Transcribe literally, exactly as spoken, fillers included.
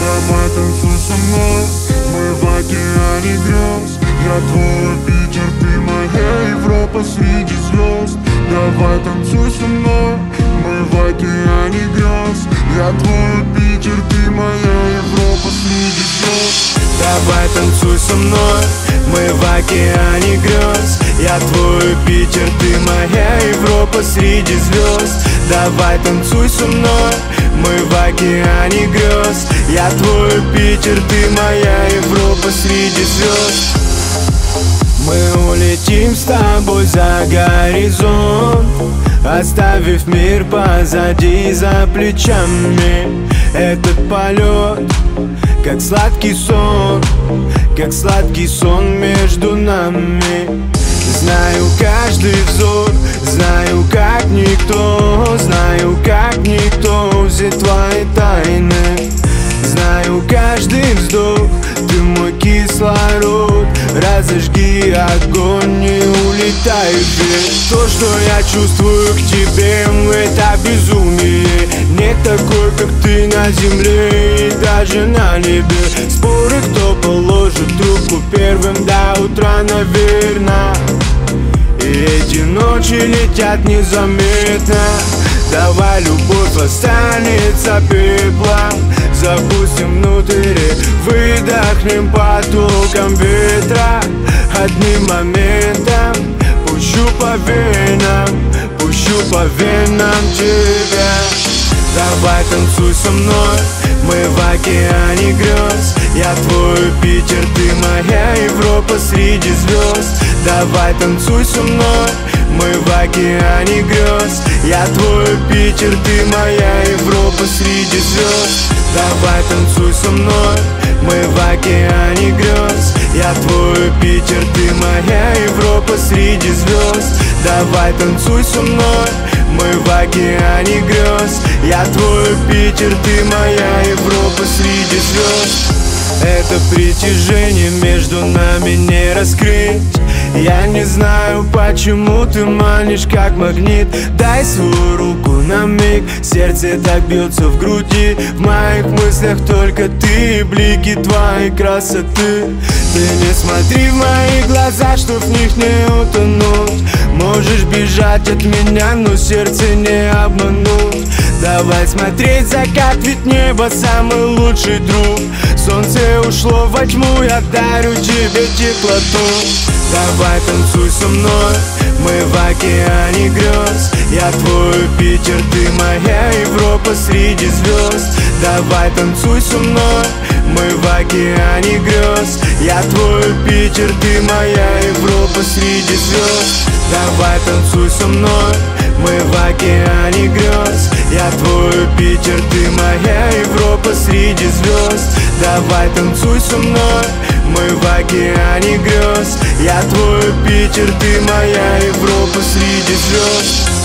Давай танцуй со мной, мы в океане грез. Я твой Питер, ты моя Европа среди звезд. Давай танцуй со мной, мы в океане грез. Я твой Питер, ты моя Европа среди звезд. Давай танцуй со мной, мы в океане грез. Я твой Питер, ты моя Европа среди звезд. Давай танцуй со мной, мы в океане грез. Я твой Питер, ты моя Европа среди звезд. Мы улетим с тобой за горизонт, оставив мир позади, за плечами. Этот полет, как сладкий сон, как сладкий сон между нами. Знаю каждый взор, знаю как никто, знаю как никто все твои тайны. Знаю каждый вздох, ты мой кислород. Разожги огонь и улетай вверх. То, что я чувствую к тебе, это безумие. Нет такой, как ты на земле и даже на небе. Споры, кто положит трубку первым до утра, наверно. И эти ночи летят незаметно. Давай, любовь останется пеплом. Запустим внутрь, выдохнем потоком ветра. Одним моментом пущу по венам, пущу по венам тебя. Давай танцуй со мной, мы в океане грез. Я твой Питер, ты моя Европа среди звезд. Давай танцуй со мной, мы в океане грез. Я твой Питер, ты моя Европа среди звезд. Давай танцуй со мной, мы в океане грез. Я твой Питер, ты моя Европа среди звезд. Давай танцуй со мной, мы в океане грез. Я твой Питер, ты моя Европа среди звезд. Это притяжение между нами не раскрыть. Я не знаю, почему ты манишь как магнит. Дай свою руку на миг, сердце так бьется в груди. В моих мыслях только ты, блики твоей красоты. Ты не смотри в мои глаза, что в них не утонуть. Можешь бежать от меня, но сердце не обмануть. Давай смотреть закат, ведь небо самый лучший друг. Солнце ушло во тьму, я дарю тебе теплоту. Давай танцуй со мной, мы в океане грез. Я твой Питер, ты моя Европа среди звезд. Давай танцуй со мной, мы в океане грез. Я твой Питер, ты моя Европа среди звезд. Давай танцуй со мной, мы в океане грез. Я твой Питер, ты моя Европа среди звезд. Давай танцуй со мной, мы в океане грез. Я твой Питер, ты моя Европа среди звезд.